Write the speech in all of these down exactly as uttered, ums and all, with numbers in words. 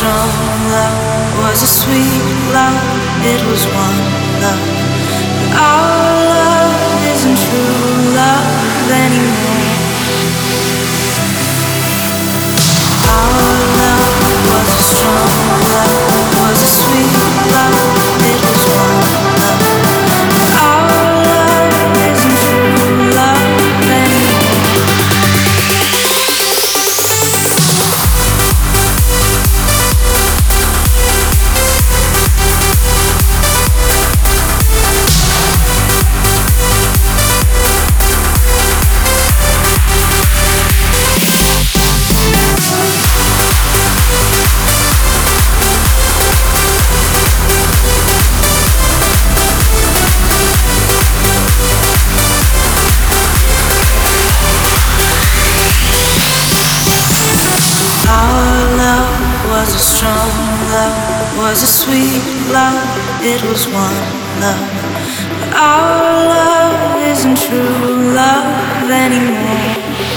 strong love, was a sweet love, it was one love. But our love isn't true love anymore. Our love was a strong love, was a sweet love, it was one love. But our love isn't true love anymore. Was a strong love, was a sweet love, it was one love. But our love isn't true love anymore.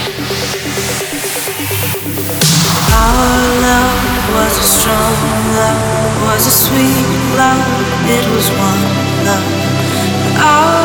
Our love was a strong love, was a sweet love, it was one love. But our